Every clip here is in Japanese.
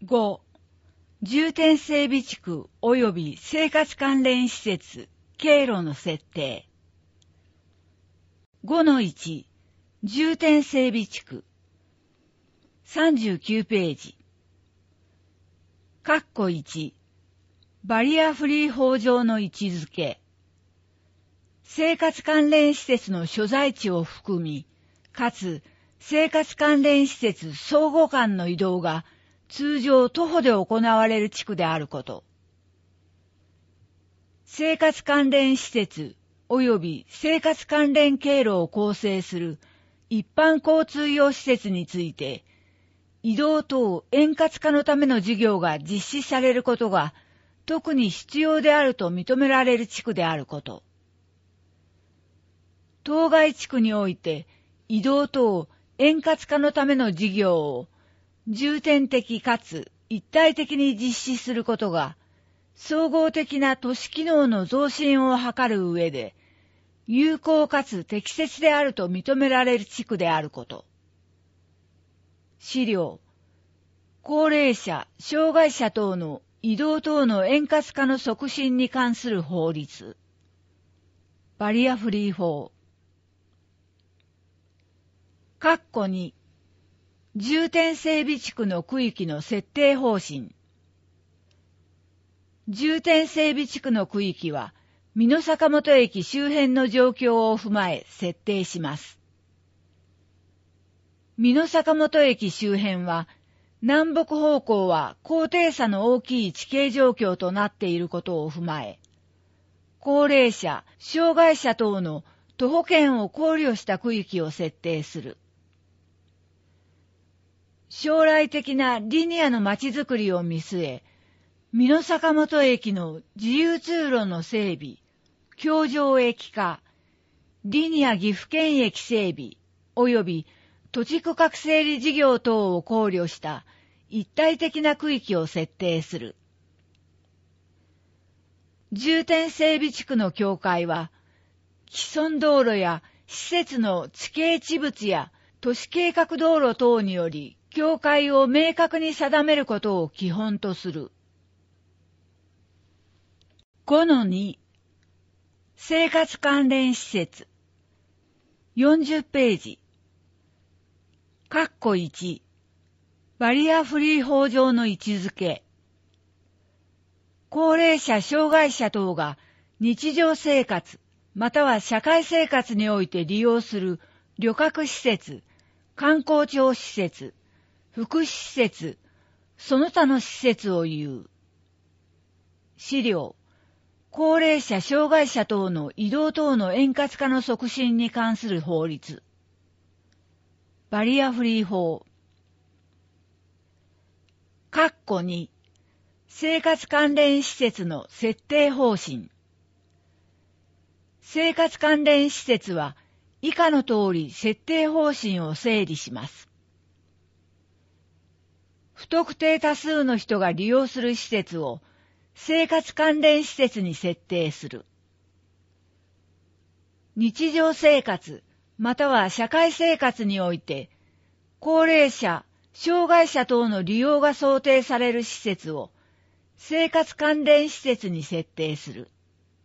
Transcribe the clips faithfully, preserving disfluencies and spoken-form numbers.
ご. 重点整備地区及び生活関連施設、経路の設定。ごのいち. 重点整備地区。さんじゅうきゅうページ。括弧いち. バリアフリー法上の位置づけ。生活関連施設の所在地を含み、かつ生活関連施設相互間の移動が通常徒歩で行われる地区であること。生活関連施設及び生活関連経路を構成する一般交通用施設について、移動等円滑化のための事業が実施されることが特に必要であると認められる地区であること。当該地区において移動等円滑化のための事業を重点的かつ一体的に実施することが総合的な都市機能の増進を図る上で有効かつ適切であると認められる地区であること。資料、高齢者、障害者等の移動等の円滑化の促進に関する法律。バリアフリー法。括弧に、重点整備地区の区域の設定方針。重点整備地区の区域は、美濃坂本駅周辺の状況を踏まえ設定します。美濃坂本駅周辺は、南北方向は高低差の大きい地形状況となっていることを踏まえ、高齢者、障害者等の徒歩圏を考慮した区域を設定する。将来的なリニアの街づくりを見据え、美濃坂本駅の自由通路の整備、橋上駅化、リニア岐阜県駅整備、及び土地区画整理事業等を考慮した一体的な区域を設定する。重点整備地区の境界は、既存道路や施設の地形地物や都市計画道路等により境界を明確に定めることを基本とする。ごのに. 生活関連施設。よんじゅうページ。括弧いち. バリアフリー法上の位置づけ。高齢者、障害者等が日常生活または社会生活において利用する旅客施設、観光庁施設、福祉施設、その他の施設を言う。資料、高齢者、障害者等の移動等の円滑化の促進に関する法律。バリアフリー法。括弧に、生活関連施設の設定方針。生活関連施設は以下の通り設定方針を整理します。不特定多数の人が利用する施設を生活関連施設に設定する。日常生活または社会生活において高齢者、障害者等の利用が想定される施設を生活関連施設に設定する。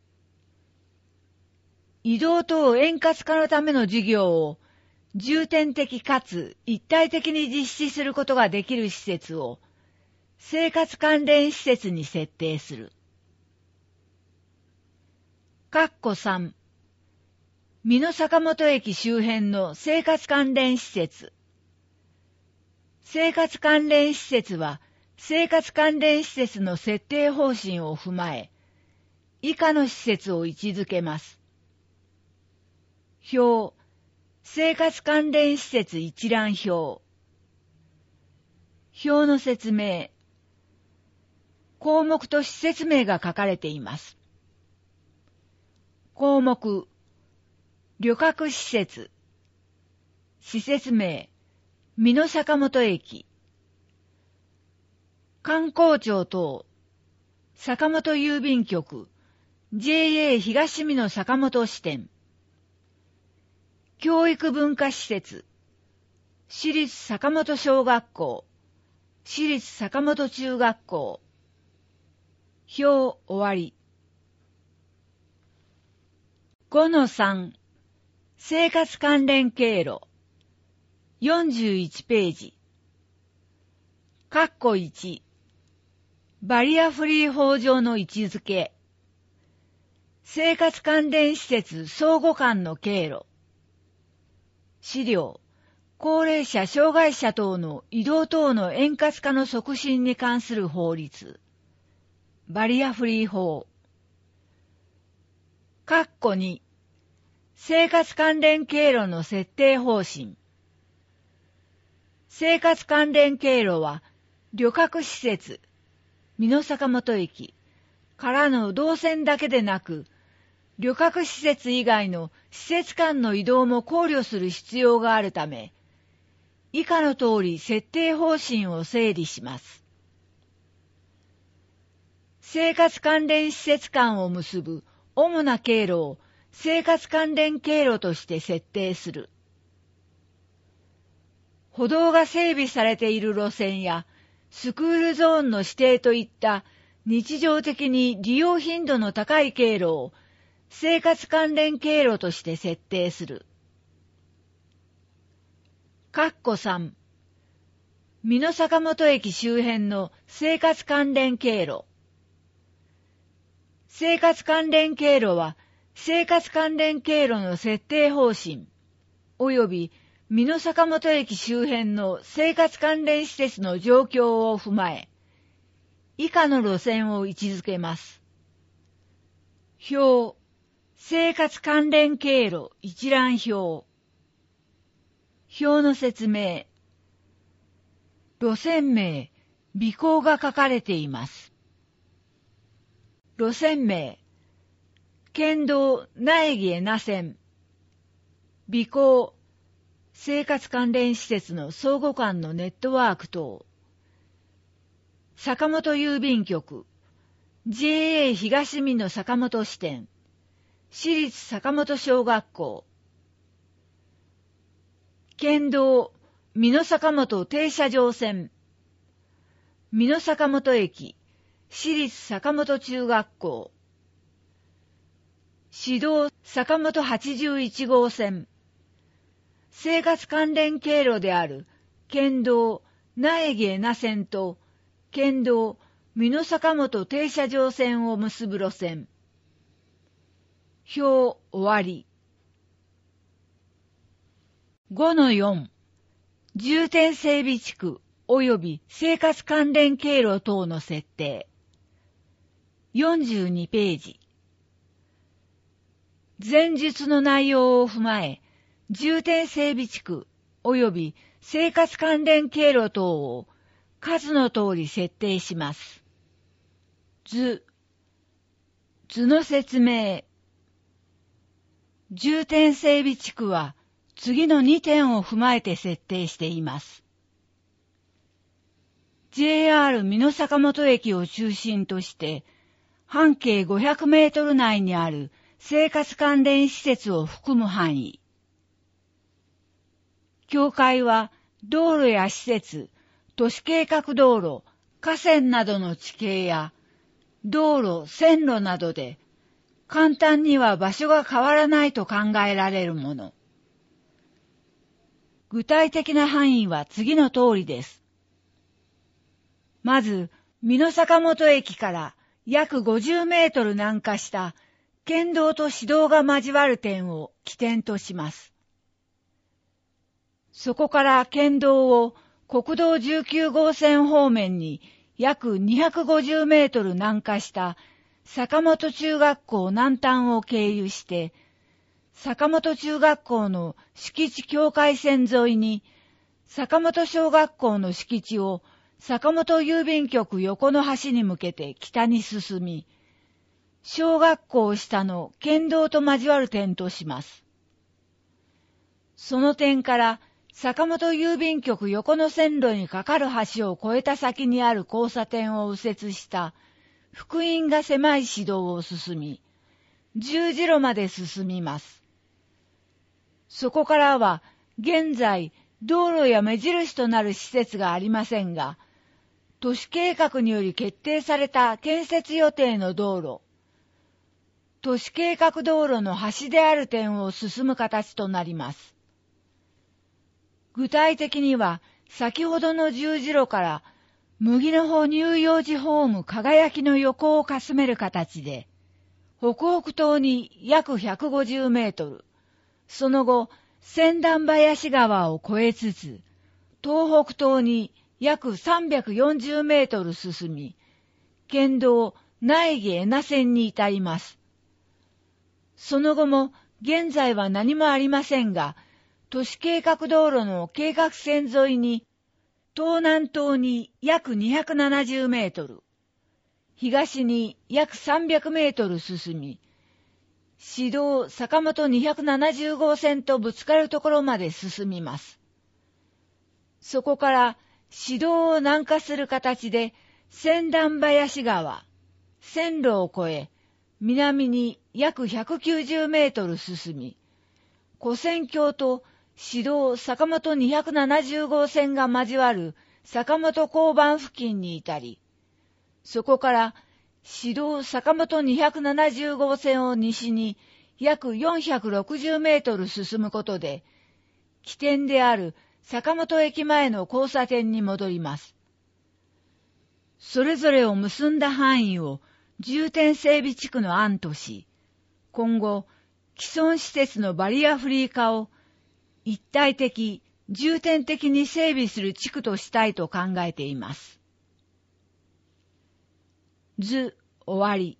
移動等円滑化のための事業を重点的かつ一体的に実施することができる施設を生活関連施設に設定する。括弧さん. 美濃坂本駅周辺の生活関連施設。生活関連施設は生活関連施設の設定方針を踏まえ、以下の施設を位置づけます。表、生活関連施設一覧表。表の説明。項目と施設名が書かれています。項目、旅客施設。施設名、美濃坂本駅。観光庁等、坂本郵便局、ジェイエー 東美濃坂本支店。教育文化施設、私立坂本小学校、 私立坂本中学校。表終わり。ごのさん、生活関連経路。よんじゅういちページ。括弧いち、バリアフリー法上の位置づけ。生活関連施設相互間の経路。資料、高齢者・障害者等の移動等の円滑化の促進に関する法律。バリアフリー法。括弧に、生活関連経路の設定方針。生活関連経路は、旅客施設、美濃坂本駅からの動線だけでなく、旅客施設以外の施設間の移動も考慮する必要があるため、以下の通り設定方針を整理します。生活関連施設間を結ぶ主な経路を生活関連経路として設定する。歩道が整備されている路線やスクールゾーンの指定といった日常的に利用頻度の高い経路を生活関連経路として設定する。括弧さん、美濃坂本駅周辺の生活関連経路。生活関連経路は、生活関連経路の設定方針、及び美濃坂本駅周辺の生活関連施設の状況を踏まえ、以下の路線を位置づけます。表、生活関連経路一覧表。表の説明。路線名、尾行が書かれています。路線名、県道苗木江那線。尾行、生活関連施設の相互間のネットワーク等。坂本郵便局、ジェーエー 東美濃坂本支店、私立坂本小学校。県道美濃坂本停車場線、美濃坂本駅、私立坂本中学校。市道坂本はちじゅういち号線、生活関連経路である県道苗木江那線と県道美濃坂本停車場線を結ぶ路線。表終わり。ごのよん、重点整備地区及び生活関連経路等の設定。よんじゅうにページ。前述の内容を踏まえ、重点整備地区及び生活関連経路等を数の通り設定します。図。図の説明。重点整備地区は次のにてんを踏まえて設定しています。ジェイアール 美濃坂本駅を中心として半径ごひゃくメートル内にある生活関連施設を含む範囲。境界は道路や施設、都市計画道路、河川などの地形や道路、線路などで簡単には場所が変わらないと考えられるもの。具体的な範囲は次の通りです。まず、美濃坂本駅から約ごじゅうメートル南下した県道と市道が交わる点を起点とします。そこから県道を国道じゅうきゅう号線方面に約にひゃくごじゅうメートル南下した坂本中学校南端を経由して、坂本中学校の敷地境界線沿いに、坂本小学校の敷地を坂本郵便局横の端に向けて北に進み、小学校下の県道と交わる点とします。その点から坂本郵便局横の線路に架かる橋を越えた先にある交差点を右折した幅員が狭い市道を進み、十字路まで進みます。そこからは現在道路や目印となる施設がありませんが、 都市計画により決定された建設予定の道路、都市計画道路の端である点を進む形となります。具体的には、先ほどの十字路から麦の穂乳幼児ホーム輝きの横をかすめる形で、北北東に約ひゃくごじゅうメートル、その後、千段林川を越えつつ、東北東に約さんびゃくよんじゅうメートル進み、県道苗木恵那線に至ります。その後も現在は何もありませんが、都市計画道路の計画線沿いに、東南東に約にひゃくななじゅうメートル、東に約さんびゃくメートル進み、市道坂本にひゃくななじゅう号線とぶつかるところまで進みます。そこから市道を南下する形で千段林川、線路を越え、南に約ひゃくきゅうじゅうメートル進み、古線橋と市道坂本にひゃくななじゅう号線が交わる坂本交番付近に至り、そこから市道坂本にひゃくななじゅう号線を西に約よんひゃくろくじゅうメートル進むことで、起点である坂本駅前の交差点に戻ります。それぞれを結んだ範囲を重点整備地区の案とし、今後、既存施設のバリアフリー化を一体的、重点的に整備する地区としたいと考えています。図、終わり。